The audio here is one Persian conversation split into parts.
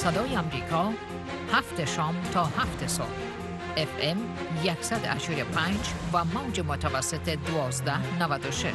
صدای امریکا 7 شام تا 7 صبح FM 100.5 و موج متوسط 1296.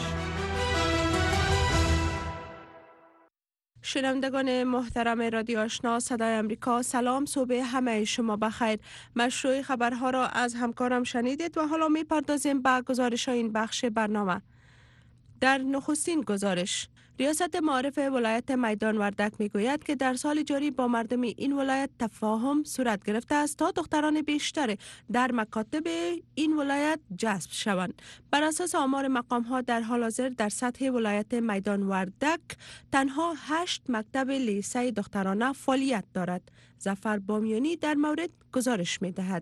شنوندگان محترم رادیو آشنا صدای امریکا، سلام، صبح همه شما بخیر. مشروع خبرها را از همکارم شنیدید و حالا می پردازیم به گزارش این بخش برنامه. در نخستین گزارش، ریاست معارف ولایت میدان وردک می گوید که در سال جاری با مردم این ولایت تفاهم صورت گرفته است تا دختران بیشتر در مکاتب این ولایت جذب شوند. بر اساس آمار مقام ها در حال حاضر در سطح ولایت میدان وردک تنها 8 مکتب لیسه دخترانه فعالیت دارد. ظفر بامیانی در مورد گزارش می دهد.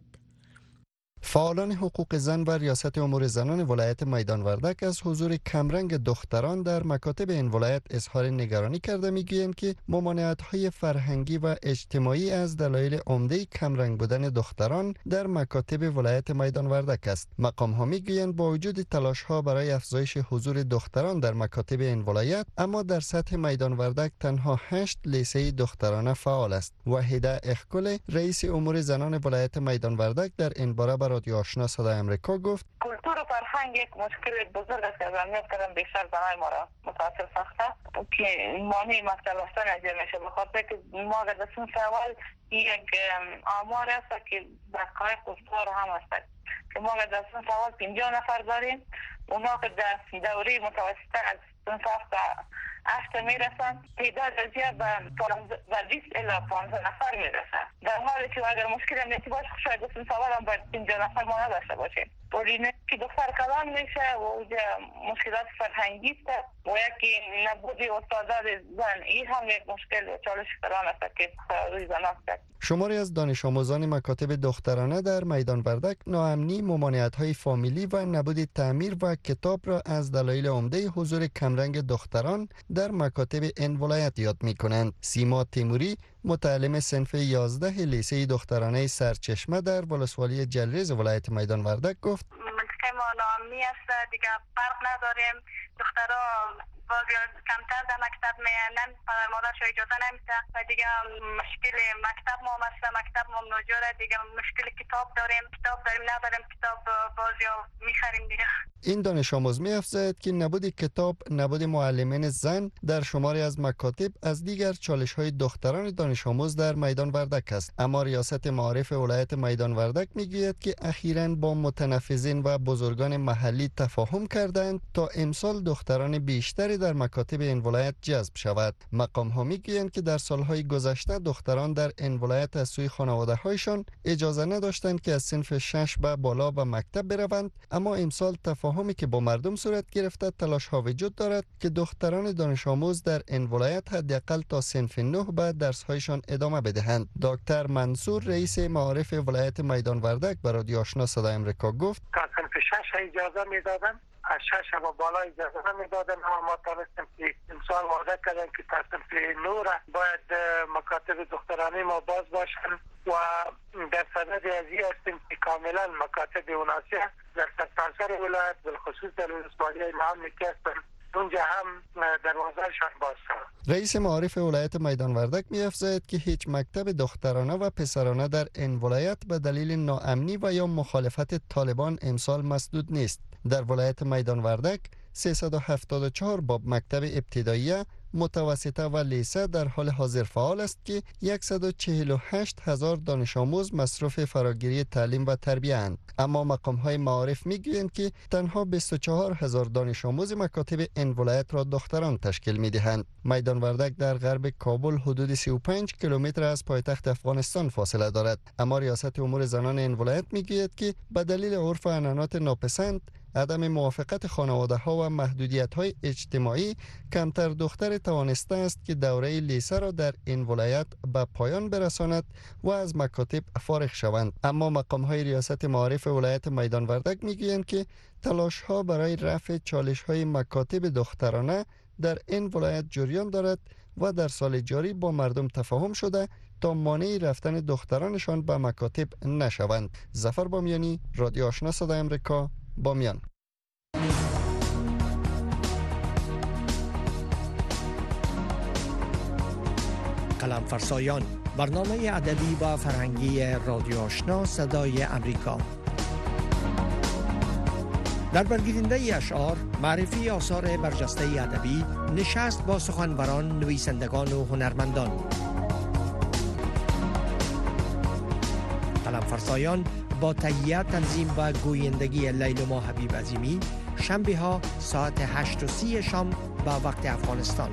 فعالان حقوق زن و ریاست امور زنان ولایت میدان وردک از حضور کمرنگ دختران در مکاتب این ولایت اظهار نگرانی کرده میگویند که ممانعت‌های فرهنگی و اجتماعی از دلایل عمده کمرنگ بودن دختران در مکاتب ولایت میدان وردک است. مقام‌ها میگویند با وجود تلاش‌ها برای افزایش حضور دختران در مکاتب این ولایت، اما در سطح میدان وردک تنها 8 لیسه دخترانه فعال است. وحیده اخکل، رئیس امور زنان ولایت میدان وردک، در این باره رادیو آشنا صدای امریکا گفت: کلتور و فرهنگ یک مشکل بزرگ است که از اهمیت کردن بیشتر زنان ما را متاثر ساخته که مانع مکتب رفتن انجام میشه. بخاطر که ما در سن اول یک آمار است که دقایق گفتار هم است که ما در سن اول 50 نفر داریم، اونا که در دوره متوسطه از سن 8 میرسن، تعداد زیاد به 20 الی 15 نفر میرسن، در حالی که اگر مشکل امنیتی باشه شاید سن اول هم باید 50 نفر ما نداشته باشیم. برینه که دختر کلان میشه و اوجا مشکلات فرهنگی است و یکی نبودی استعداد زن، این هم یک مشکل و چالش کلان است که روی زن است. شماری از دانش آموزان مکاتب دخترانه در میدان وردک ناامنی، ممانعت‌های فامیلی و نبود تعمیر و کتاب را از دلایل عمده حضور کمرنگ دختران در مکاتب این ولایت یاد می‌کنند. سیما تیموری، متعلم صنف 11 لیسه دخترانه سرچشمه در ولسوالی جلریز ولایت میدان وردک گفت: منطقه ما ناامنی است، دیگه فرق نداریم، دخترها باز کمتر در مکتب میانن، پدر مادرش اجازه نمیده و دیگه مشکل مکتب ما مثلا مکتب ما ناجوره، دیگه مشکل کتاب داریم نداریم کتاب باز یا میخریم دیگه. این دانش آموز می‌افزاید که نبود کتاب، نبود معلمین زن در شماری از مکاتب از دیگر چالش‌های دختران دانش آموز در میدان وردک است. اما ریاست معارف ولایت میدان وردک میگوید که اخیراً با متنفذین و بزرگان محلی تفاهم کردند تا امسال دختران بیشتری در مکاتب این ولایت جذب شود. مقام‌ها میگویند که در سالهای گذشته دختران در این ولایت از سوی خانواده‌هایشان اجازه نداشتند که از صنف 6 به بالا به مکتب بروند، اما امسال تفاهمی که با مردم صورت گرفته تلاش‌ها وجود دارد که دختران دانش آموز در این ولایت حداقل تا صنف 9 به درس‌هایشان ادامه بدهند. دکتر منصور، رئیس معارف ولایت میدان وردک، برای رادیو آشنا صدای امریکا گفت: تا صنف 6 اجازه میدادن، از 6 و بالا اجازه نمیدادن، اما ما تانستیم که امسال وعده کردن که تا صنف 9 باید مکاتب دخترانه ما باز باشن و در صدد از این هستیم که کاملا مکاتب اوناسیه در سرتاسر ولایت بالخصوص در ولسوالی معاملی که هستن اونجا هم دروازه‌شان باز شد. رئیس معارف ولایت میدان وردک می‌افزاید که هیچ مکتب دخترانه و پسرانه در این ولایت به دلیل ناامنی و یا مخالفت طالبان امسال مسدود نیست. در ولایت میدان وردک 374 باب مکتب ابتداییه، متوسطه و لیسه در حال حاضر فعال است که 148,000 دانش آموز مصروف فراگیری تعلیم و تربیه اند. اما مقام‌های معارف می‌گویند که تنها 24,000 دانش آموز مکاتب این ولایت را دختران تشکیل می‌دهند. میدان وردک در غرب کابل حدود 35 کیلومتر از پایتخت افغانستان فاصله دارد، اما ریاست امور زنان این ولایت می‌گوید که به دلیل عرف و عنعنات ناپسند، عدم موافقت خانواده‌ها و محدودیت‌های اجتماعی، کمتر دختر توانسته است که دوره لیسه را در این ولایت به پایان برساند و از مکاتب فارغ شوند. اما مقام‌های ریاست معارف ولایت میدان وردک می‌گویند که تلاش‌ها برای رفع چالش‌های مکاتب دخترانه در این ولایت جریان دارد و در سال جاری با مردم تفاهم شده تا مانع رفتن دخترانشان به مکاتب نشوند. ظفر بامیانی، رادیو آشنا صدای امریکا، بامیان. قلم فرسایان، برنامه ادبی و فرهنگی رادیو آشنا صدای امریکا. در برگیرنده اشعار، معرفی آثار برجسته ادبی، نشست با سخنوران، نویسندگان و هنرمندان. قلم فرسایان با تهیه، تنظیم و گویندگی لیلما حبیب عظیمی، شنبه ها ساعت 8:30 شام به وقت افغانستان.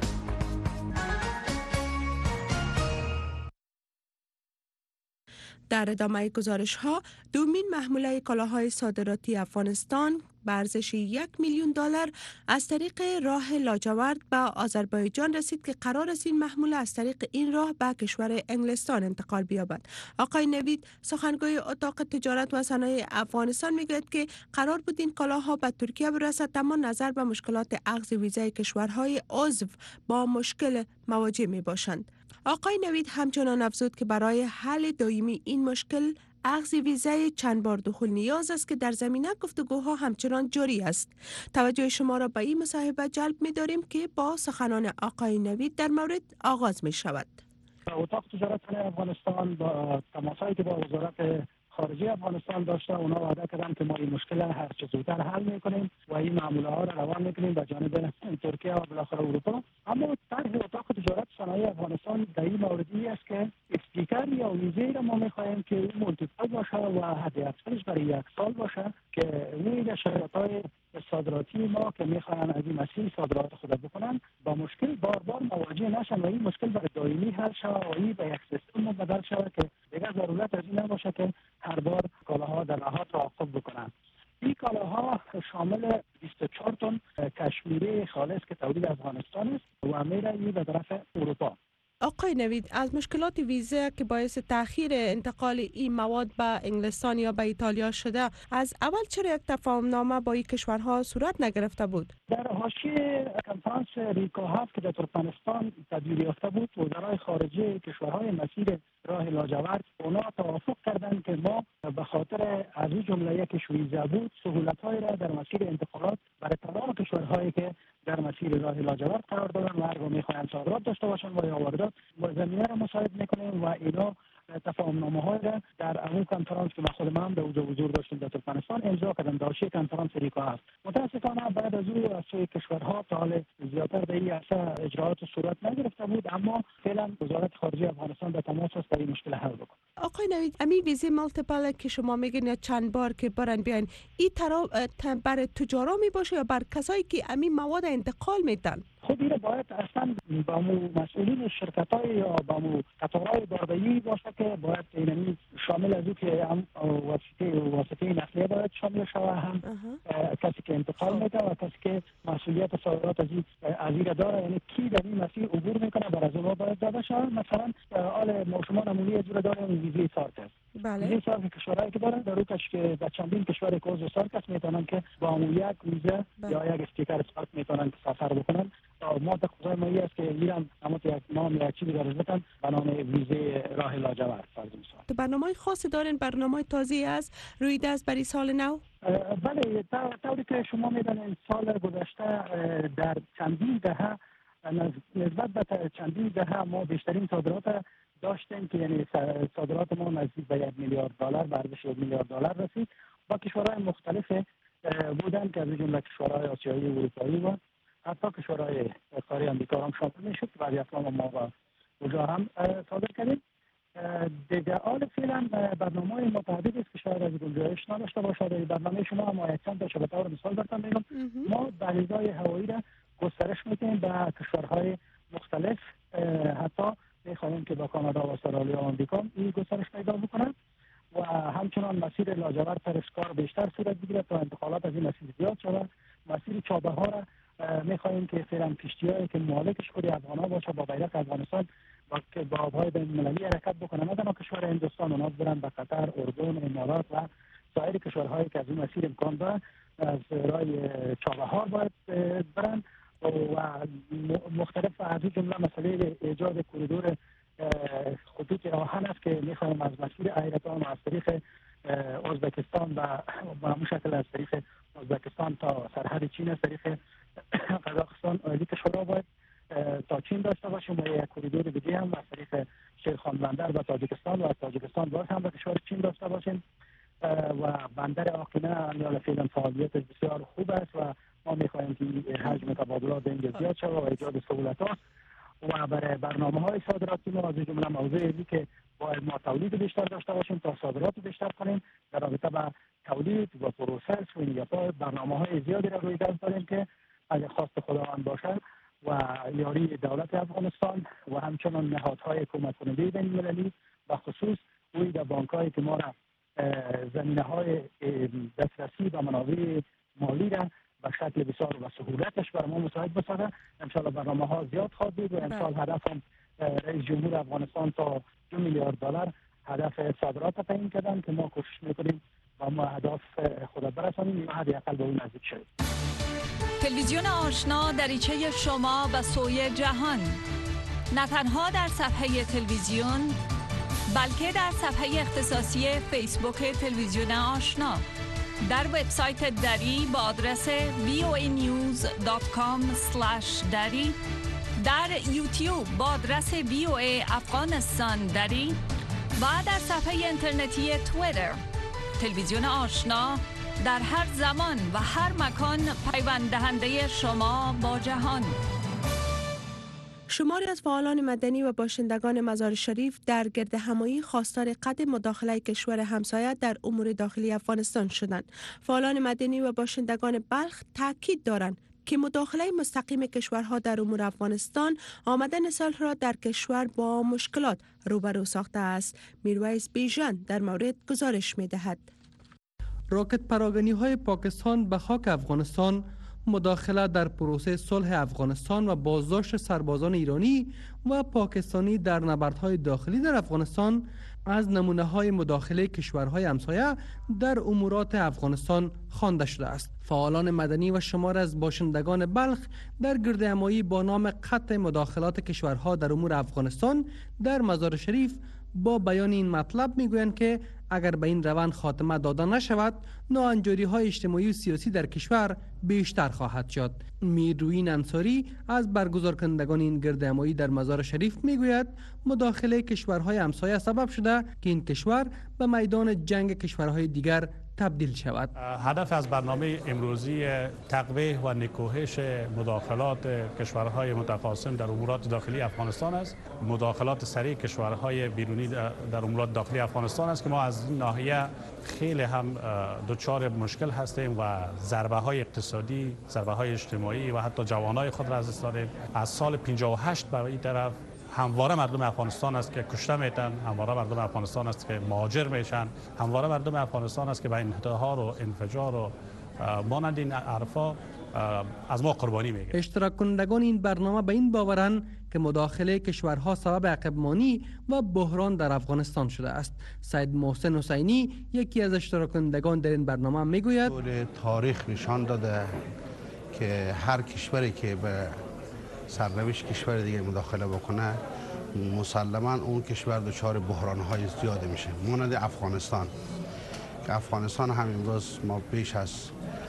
در ادامه گزارش ها، دومین محموله کالاهای صادراتی افغانستان به ارزش $1,000,000 از طریق راه لاجورد به آذربایجان رسید که قرار است این محموله از طریق این راه به کشور انگلستان انتقال بیابد. آقای نوید، سخنگوی اتاق تجارت و صنایع افغانستان میگوید که قرار بود این کالاها به ترکیه برسد، اما نظر به مشکلات اخذ ویزای کشورهای عضو با مشکل مواجه می باشند. آقای نوید همچنان افزود که برای حل دائمی این مشکل اخذ ویزای چند بار دخول نیاز است که در زمینه گفتگوها همچنان جاری است. توجه شما را به این مصاحبه جلب می داریم که با سخنان آقای نوید در مورد آغاز می شود. اتاق تجارت افغانستان با تماسایی که با وزارت خارجه افغانستان داشته، اونا وعده کردن که ما این مشکل هر چه زودتر حل میکنیم و این معامله ها را روان میکنیم به جانب ترکیه و بالاخره اروپا. اما طرح اتاق تجارت صنایع افغانستان در این موردی است که استیکر یا ویزه را ما میخواهیم که این مولتیپل باشه و حد اکثرش برای 1 سال باشه که روی شرایط‌های صادراتی ما که میخواهن از این مسیر صادرات خود بکنن با مشکل بار بار مواجه نشن و این مشکل برای دائمی حل شود و این به یک سیستم مبدل شود که دیگر ضرورت از این نباشه که هر بار کالاها در نهاد توقف بکنن. این کالاها شامل 24 تن کشمیری خالص که تولید افغانستان است و میره به طرف اروپا. آقای نوید، از مشکلات ویزا که باعث تأخیر انتقال این مواد به انگلستان یا به ایتالیا شده، از اول چرا یک تفاهم نامه با این کشورها صورت نگرفته بود؟ در حاشیه کنفرانس ریکا 7 که در ترکمنستان تدبیر یافته بود، وزرای خارجه کشورهای مسیر راه لاجورد اونا توافق کردند که ما به خاطر از این جمله یکیش ویزا بود، سهولت‌های را در مسیر انتقالات برای تمام کشورهایی که در مسیر راه لاجورد قرار دارن و هر میخواهند صادرات داشته باشن و یا واردات زمینه را مساعد میکنیم و اینا تفاهم‌نامه‌های را در اون کنفرانس که خود من به حضور داشتیم در ترکمنستان امضا کردن. داشته کنفرانس ریکا هست. متاسفانه بعد از او از سوی کشورها تا حال زیادتر به این عرصه اجراعات صورت نگرفته بود، اما فعلا وزارت خارجه افغانستان به تماس است تا این مشکل حل بکنه. آقای نوید، امی ویزه مالتیپل که شما میگین چند بار که برن بیاین، این برای تجارا می باشه یا بر کسایی که امی مواد انتقال میدن؟ خب این باید اصلا با مسئولین شرکت‌های یا با قطارهای باردهی باشه که باید اینمی شامل از او که هم واسطه نقلیه باید شامل شود، هم کسی که انتقال میده و کسی که مسئولیت صادرات از این داره، یعنی کی در این مسیر عبور میکنه بر از اون باید داده شود. مثلا آل ما شما نمونه از داریم ویزه سارک است. بله. ویزه سارک کشورهایی که دارن در روکش که در چندین کشور که عضو سارک است میتونن که با اون یک ویزه یا یک استیکر سارک میتونن که سفر بکنن. ما تقاضای ما است که ایران اما یک نام یا چیزی درش بتن به نام ویزه راه لاجورد فرض میشه. تو برنامه خاصی دارین؟ برنامه تازه است روی دست برای سال نو؟ بله، طوری که شما میدونید سال گذشته در چندین دهه نسبت به چندین دهه ما بیشترین صادرات داشتیم که یعنی صادرات ما نزدیک به $1,000,000 به ارزش $1,000,000 رسید با کشورهای مختلف بودن که از جمله کشورهای آسیایی و اروپایی و حتی کشورهای قاره آمریکا هم شامل میشد. بعضی افرام ما با اونجا هم صادر کردیم. دیگه آل فعلا برنامه متعدد است که شاید از گنجایش نداشته باشد. برنامه شما هم چند تا شبکه رو مثال براتون میگم. ما دهلیزهای هوایی را گسترش میدیم به کشورهای مختلف، حتی میخواهیم که با کانادا و استرالیا و آمریکا این گسترش پیدا بکنه و همچنان مسیر لاجورد پرسکار بیشتر صورت بگیرد تا انتقالات از این مسیر زیاد شود. مسیر چابه ها را میخواهیم که فعلا کشتی‌هایی که مالکش خود افغان‌ها باشه با بیرق افغانستان با آب‌های بین‌المللی حرکت بکنن، نه تنها کشور هندوستان، اونا برن به قطر، اردن، امارات و سایر کشورهایی که از این مسیر امکان داره از راه چابهار باید برن و مختلف از جمله مسئله ایجاد کوریدور خطوط آهن است که میخوایم از مسیر ایران و از طریق ازبکستان و همون شکل از طریق ازبکستان تا سرحد چین از طریق قزاقستان این کشورها باید تا چین داشته باشیم و یک کوریدور دیگه هم از طریق شیرخان بندر به تاجیکستان و از تاجیکستان باز هم به کشور چین داشته باشیم و بندر آقینه یا فعلا فعالیت بسیار خوب است و ما می‌خواهیم که حجم تبادلات اینجا زیاد شود و ایجاد سهولت‌ها و برای برنامه‌های صادراتی ما از جمله موضوعی که باید ما تولید بیشتر داشته باشیم تا صادرات بیشتر کنیم در رابطه با تولید و پروسس و این برنامه‌های زیادی را روی دست داریم که اگر خواست خداوند باشد و یاری دولت افغانستان و همچنان نهادهای کمک کننده بین‌المللی و خصوص روی در بانک‌هایی که ما را زمینه‌های دسترسی و منابع مالی را به شکل بسیار و سهولتش برای ما مساعد بسازه. انشاءالله برنامه‌ها زیاد خواهد بود و امسال هدف هم رئیس جمهور افغانستان تا 2 میلیارد دلار هدف صادرات تعیین کردن که ما کوشش می‌کنیم و ما هدف خود برسانیم و حداقل به اون نزدیک شویم. تلویزیون آشنا دریچه شما به سوی جهان، نه تنها در صفحه تلویزیون بلکه در صفحه اختصاصی فیسبوک تلویزیون آشنا، در وبسایت دری با آدرس voanews.com/dari، در یوتیوب با آدرس VOA افغانستان دری و در صفحه اینترنتی توییتر. تلویزیون آشنا در هر زمان و هر مکان پیوند دهنده شما با جهان. شماری از فعالان مدنی و باشندگان مزار شریف در گرد همایی خواستار قطع مداخله کشور همسایه در امور داخلی افغانستان شدند. فعالان مدنی و باشندگان بلخ تاکید دارند که مداخله مستقیم کشورها در امور افغانستان آمدن سال را در کشور با مشکلات روبرو ساخته است. میرویس بیژن در مورد گزارش می‌دهد. راکت پراگنی‌های پاکستان به خاک افغانستان، مداخله در پروسه صلح افغانستان و بازداشت سربازان ایرانی و پاکستانی در نبردهای داخلی در افغانستان از نمونه‌های مداخله کشورهای همسایه در امورات افغانستان خوانده شده است. فعالان مدنی و شمار از باشندگان بلخ در گردهمایی با نام قطع مداخلات کشورها در امور افغانستان در مزار شریف با بیان این مطلب میگویند که اگر به این روند خاتمه داده نشود، ناهنجاری‌های اجتماعی و سیاسی در کشور بیشتر خواهد شد. میروین انصاری از برگزار کنندگان این گردهمایی در مزار شریف میگوید مداخله کشورهای همسایه سبب شده که این کشور به میدان جنگ کشورهای دیگر تبدیل شود. هدف از برنامه امروزی تقویه و نکوهش مداخلات کشورهای متخاصم در امورات داخلی افغانستان است. مداخلات سریع کشورهای بیرونی در امورات داخلی افغانستان است که ما از این ناحیه خیلی هم دچار مشکل هستیم و ضربه های اقتصادی، ضربه های اجتماعی و حتی جوانای خود را از دست دادیم. از سال 58 برای این طرف همواره مردم افغانستان است که کشته میتن، همواره مردم افغانستان است که مهاجر میشن، همواره مردم افغانستان است که به انتحار و انفجار و مانند این حرفا از ما قربانی میگیرند. اشتراک کنندگان این برنامه به این باورند که مداخله کشورها سبب عقب‌مانی و بحران در افغانستان شده است. سید محسن حسینی یکی از اشتراک کنندگان در این برنامه میگوید تاریخ نشان داده که هر کشوری که به سرنوشت کشور دیگه مداخله بکنه مسلما اون کشور دچار بحران‌های زیاده میشه. مانند افغانستان که افغانستان هم امروز ما بیش از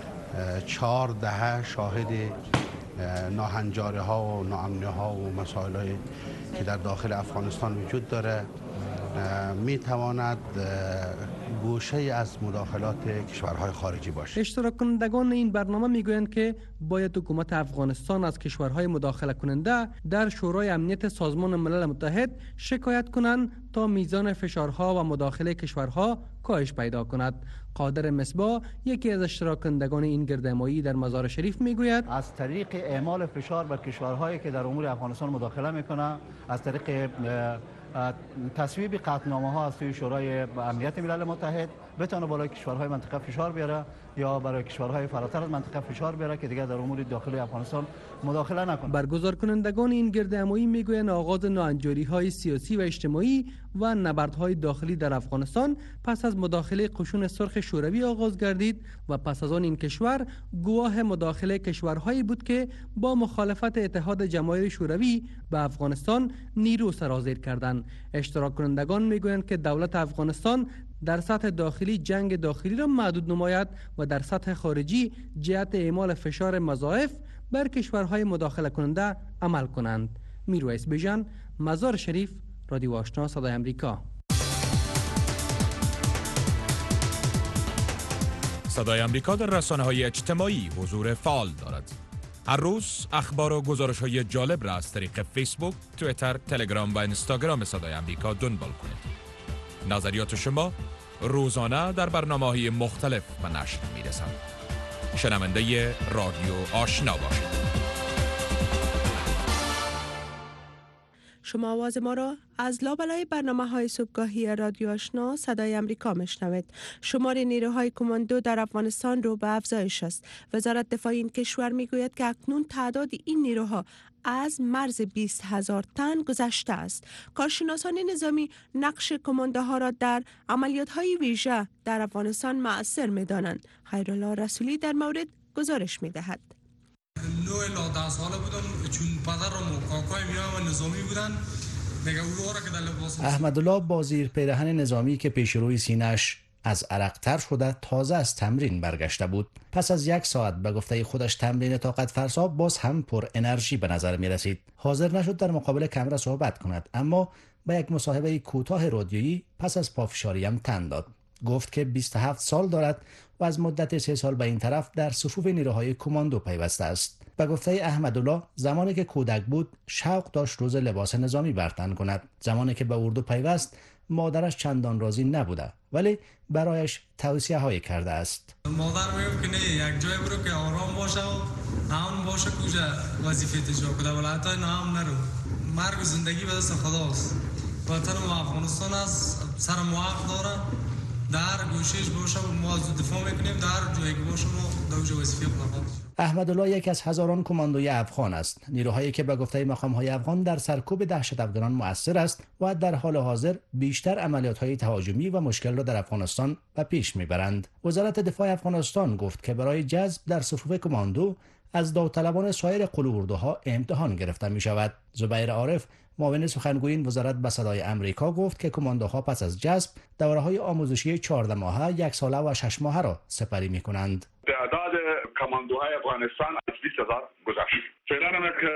4 دهه شاهد ناهنجاری ها و ناامنی ها و مسائلی که در داخل افغانستان وجود داره می تواند گوشه از مداخلات کشورهای خارجی باشه. اشتراک کنندگان این برنامه میگویند که باید حکومت افغانستان از کشورهای مداخله کننده در شورای امنیت سازمان ملل متحد شکایت کنند تا میزان فشارها و مداخله کشورها کاهش پیدا کند. قادر مصباح یکی از اشتراک کنندگان این گردهمایی در مزار شریف میگوید از طریق اعمال فشار بر کشورهایی که در امور افغانستان مداخله میکنه، از طریق تصویب قطعنامه ها از سوی شورای امنیت ملل متحد بتونه بالای کشورهای منطقه فشار بیاره یا برای کشورهای فراتر از منطقه فشار بیاره که دیگر در امور داخلی افغانستان مداخله نکنه. برگزار کنندگان این گردهمایی میگویند آغاز ناهنجاری‌های سیاسی و اجتماعی و نبردهای داخلی در افغانستان پس از مداخله قشون سرخ شوروی آغاز گردید و پس از آن این کشور گواه مداخله کشورهایی بود که با مخالفت اتحاد جماهیر شوروی به افغانستان نیرو سرازیر کردند. اشتراک کنندگان میگویند که دولت افغانستان در سطح داخلی جنگ داخلی را محدود نماید و در سطح خارجی جهت اعمال فشار مضاعف بر کشورهای مداخله کننده عمل کنند. میرویس بیژن، مزار شریف، رادیو آشنا صدای امریکا. صدای امریکا در رسانه‌های اجتماعی حضور فعال دارد. هر روز اخبار و گزارش‌های جالب را از طریق فیسبوک، توییتر، تلگرام و اینستاگرام صدای امریکا دنبال کنید. نظریات شما روزانه در برنامه‌های مختلف به نشر می‌رسد. شنونده رادیو آشنا باشید. شما آواز ما را از لابلای برنامه‌های صبحگاهی رادیو آشنا صدای امریکا میشنوید. شمار نیروهای کماندو در افغانستان رو به افزایش است. وزارت دفاع این کشور میگوید که اکنون تعداد این نیروها از مرز 20,000 تن گذشته است. کارشناسان نظامی نقش کماندوها را در عملیات‌های ویژه در افغانستان مؤثر می‌دانند. خیرالله رسولی در مورد گزارش می‌دهد. 9 الی 10 ساله بودم، چون پدرم و کاکای میام نظامی بودن. میگه اون که در لباس احمدالله با زیر پیراهن نظامی که پیش روی سینه‌اش از عرق‌تر شده تازه از تمرین برگشته بود. پس از 1 ساعت به گفته خودش تمرین طاقت فرسا باز هم پر انرژی به نظر می رسید. حاضر نشد در مقابل کامرا صحبت کند، اما با یک مصاحبه کوتاه رادیویی پس از پافشاری هم تن داد. گفت که 27 سال دارد و از مدت 3 سال به این طرف در صفوف نیروهای کماندو پیوسته است. به گفته احمدالله زمانی که کودک بود شوق داشت روز لباس نظامی بر تن کند. زمانی که به اردو پیوست مادرش چندان راضی نبوده، ولی برایش توصیه هایی کرده است. مادر میگه که نه، یک جای برو که آرام باشه و نام باشه کجا وظیفه اجرا کنه، ولی حتی نام نرو. مرگ و زندگی به دست خداست. وطن ما افغانستان است، سر ما حق داره. در گوشش باشه ما دفاع میکنیم، در جایی که باشه ما دوج وظیفه خداست. احمدالله یک از هزاران کماندوی افغان است. نیروهایی که به گفته مقام‌های افغان در سرکوب دهشت افغانان مؤثر است و در حال حاضر بیشتر عملیات‌های تهاجمی و مشکل را در افغانستان به پیش میبرند. وزارت دفاع افغانستان گفت که برای جذب در صفوف کماندو از داوطلبان سایر قلوردوها امتحان گرفته می شود. زبیر عارف، معاون سخنگوی وزارت به صدای امریکا گفت که کماندوها پس از جذب دوره‌های آموزشی 14 ماهه، 1 ساله و 6 ماهه را سپری می کنند. تعداد کماندوهای افغانستان از 20,000 گذشت. فعلا هم که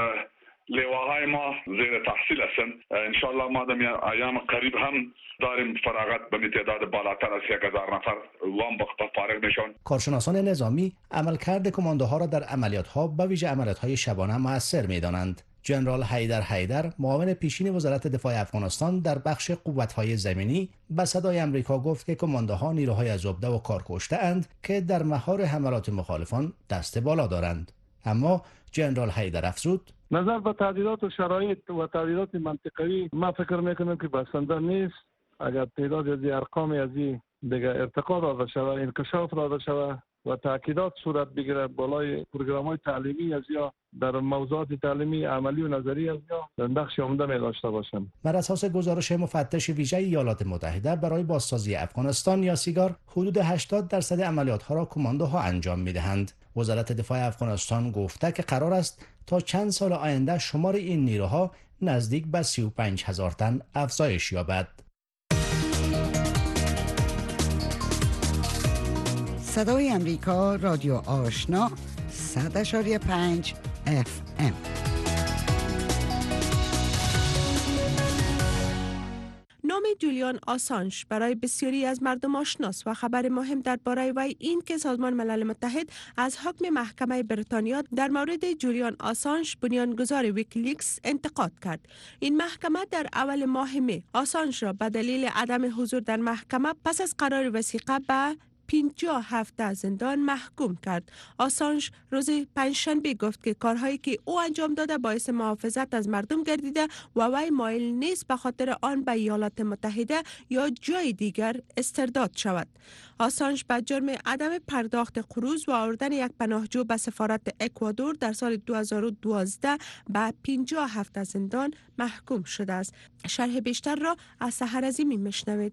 لواهای ما زیر تحصیل هستند. انشالله ما در ایام قریب هم داریم فراغت به تعداد بالاتر از 1,000 نفر وام بخت فارغ میشن. کارشناسان نظامی عملکرد کماندوها را در عملیات‌ها به ویژه عملیات‌های شبانه مؤثر می‌دانند. جنرال حیدر معاون پیشین وزارت دفاع افغانستان در بخش قوت‌های زمینی به صدای امریکا گفت که کماندوها نیروهای زبده و کارکشته اند که در مهار حملات مخالفان دست بالا دارند. اما جنرال حیدر افزود: نظر به تعدیلات و شرایط و تعدیلات منطقوی ما فکر میکنم که بسنده نیست. اگر تعداد از ارقام از دیگه ارتقا داده شود، انکشاف داده شود و تاکیدات صورت بگیره بالای پروگرام‌های تعلیمی از یا در موضوعات تعلیمی عملی و نظری از یا نقش عمده می داشته باشند. بر اساس گزارش مفتش ویژه ایالات متحده برای بازسازی افغانستان یا سیگار، حدود 80% عملیات‌ها را کماندوها انجام می‌دهند. وزارت دفاع افغانستان گفته که قرار است تا چند سال آینده شمار این نیروها نزدیک به 35,000 تن افزایش یابد. صدای امریکا، رادیو آشنا، 100.5 FM. نام جولیان آسانژ برای بسیاری از مردم آشناست و خبر مهم درباره وی این که سازمان ملل متحد از حکم محکمه بریتانیا در مورد جولیان آسانژ بنیانگذار ویکیلیکس انتقاد کرد. این محکمه در اول ماه می آسانژ را به دلیل عدم حضور در محکمه پس از قرار وثیقه به 50 هفته زندان محکوم کرد. آسانژ روز پنجشنبه گفت که کارهایی که او انجام داده باعث محافظت از مردم گردیده و وی مایل نیست به خاطر آن به ایالات متحده یا جای دیگر استرداد شود. آسانژ به جرم عدم پرداخت قروض و آوردن یک پناهجو به سفارت اکوادور در سال 2012 به 50 هفته زندان محکوم شده است. شرح بیشتر را از سحر عظیمی میشنوید.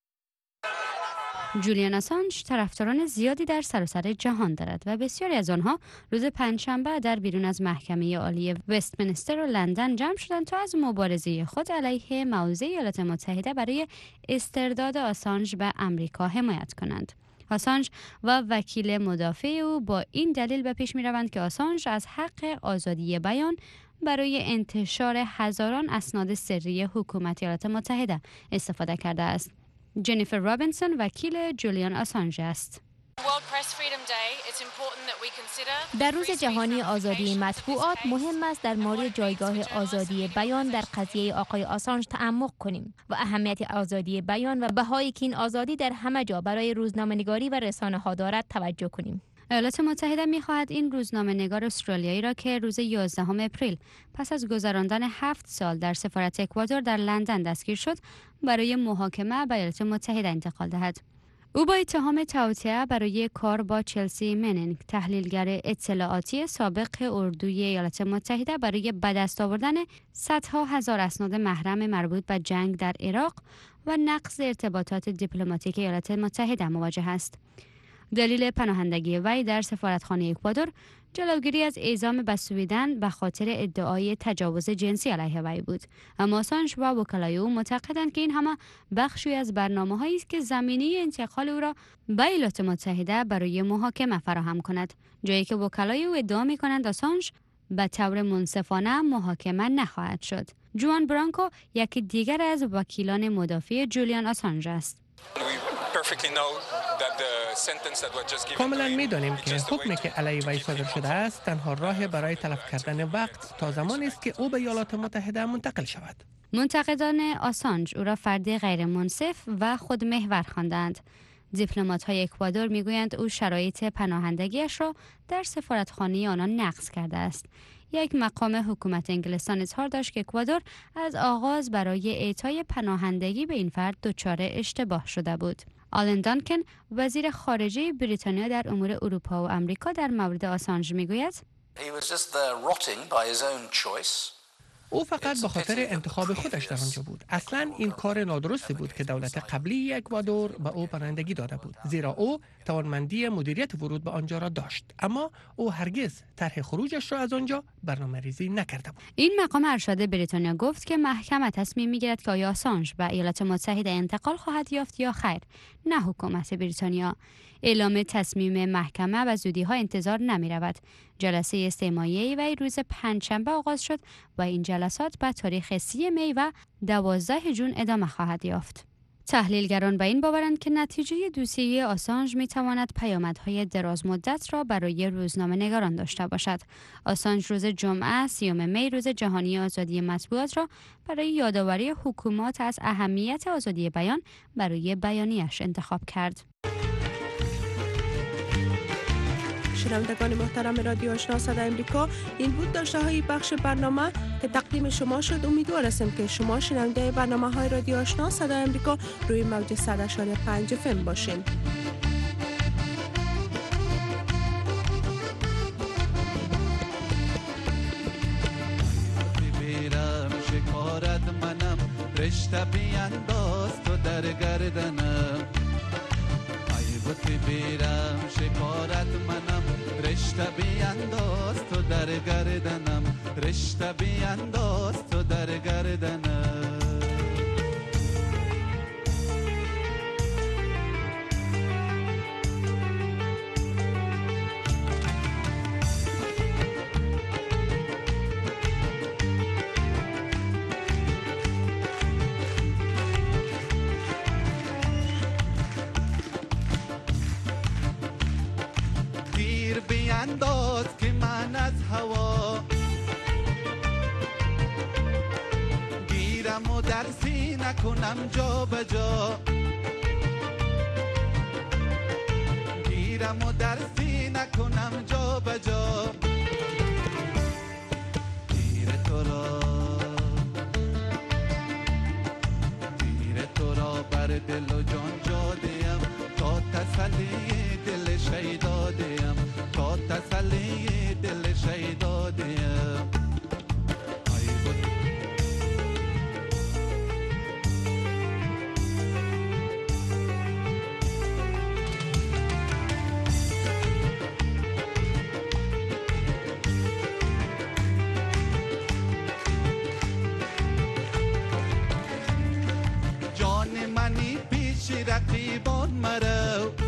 جولیان آسانژ طرفداران زیادی در سراسر جهان دارد و بسیاری از آنها روز پنجشنبه در بیرون از محکمه عالی وستمینستر و لندن جمع شدند تا از مبارزه خود علیه موضع ایالات متحده برای استرداد آسانژ به امریکا حمایت کنند. آسانج و وکیل مدافع او با این دلیل به پیش می‌روند که آسانج از حق آزادی بیان برای انتشار هزاران اسناد سری حکومت ایالات متحده استفاده کرده است. جنیفر رابینسون وکیل جولیان آسانج است. در روز جهانی آزادی مطبوعات مهم است در مورد جایگاه آزادی بیان در قضیه آقای آسانج تعمق کنیم و اهمیت آزادی بیان و بهایی که این آزادی در همه جا برای روزنامه‌نگاری و رسانه‌ها دارد توجه کنیم. ایالات متحده می‌خواهد این روزنامه‌نگار استرالیایی را که روز 11 اپریل پس از گذراندن 7 سال در سفارت اکوادور در لندن دستگیر شد برای محاکمه به ایالات متحده انتقال دهد. او با اتهام توطئه برای کار با چلسی منینگ، تحلیلگر اطلاعاتی سابق اردوی ایالات متحده، برای به دست آوردن صدها هزار اسناد محرم مربوط به جنگ در عراق و نقض ارتباطات دیپلماتیک ایالات متحده مواجه است. دلیل پناهندگی وی در سفارتخانه اکوادور جلوگیری از اعزام به سویدن به خاطر ادعای تجاوز جنسی علیه وی بود. اما آسانج و وکلای او معتقدند که این همه بخشی از برنامه‌هایی است که زمینه انتقال او را به ایالات متحده برای محاکمه فراهم کند، جایی که وکلای او ادعا می‌کنند آسانج به طور منصفانه محاکمه نخواهد شد. جوان برانکو یکی دیگر از وکیلان مدافع جولیان آسانج است. کاملا می‌دانیم که حکمی که علیه وی صادر شده است تنها راه برای تلف کردن وقت تا زمانی است که او به ایالات متحده منتقل شود. منتقدان آسانج او را فرد غیر منصف و خودمحور خواندند. دیپلمات‌های اکوادور می‌گویند او شرایط پناهندگیش را در سفارتخانه آنان نقض کرده است. یک مقام حکومت انگلستان اظهار داشت که اکوادور از آغاز برای اعطای پناهندگی به این فرد دچار اشتباه شده بود. آلن دانکن وزیر خارجه بریتانیا در امور اروپا و آمریکا در مورد آسانج میگوید او فقط به خاطر انتخاب خودش در آنجا بود. اصلا این کار نادرستی بود که دولت قبلی اکوادور به او پناهندگی داده بود، زیرا او توانمندی مدیریت ورود به آنجا را داشت، اما او هرگز طرح خروجش را از آنجا برنامه‌ریزی نکرده بود. این مقام ارشد بریتانیا گفت که محکمه تصمیم میگیرد که آیا آسانج به ایالات متحده انتقال خواهد یافت یا خیر، نه حکومت بریتانیا. اعلام تصمیم محکمه و زودی‌ها انتظار نمی‌رود. جلسه استماعی وی روز پنجشنبه آغاز شد و این جلسات به تاریخ 30 می و 12 جون ادامه خواهد یافت. تحلیلگران به این باورند که نتیجه دوسیه آسانج می‌تواند پیامدهای دراز مدت را برای روزنامه‌نگاران داشته باشد. آسانج روز جمعه 30 می روز جهانی آزادی مطبوعات را برای یادآوری حکومات از اهمیت آزادی بیان برای بیانیه‌اش انتخاب کرد. شنوندگان محترم رادیو آشنا صدای امریکا، این بود داشته های بخش برنامه که تقدیم شما شد. امیدوار هستم که شما شنونده برنامه های رادیو آشنا صدای امریکا روی موج 100.5 FM باشین. بیرم شکارت منم، رشته بیانداز تو در گردنم. وقتی بیرم شکارت منم، رشته بیانداز تو در گردنم، رشته بیانداز تو در گردنم. بیانداز که من از هوا گیرم و در سینه کنم جا به جا، گیرم و در سینه کنم جا به جا. گیر تو را بر دل و جان جا دیم، تا تسلی دل شیدا دیم، تا تسلی دل شیدا دیم. جان منی پیش رقیبان مرو،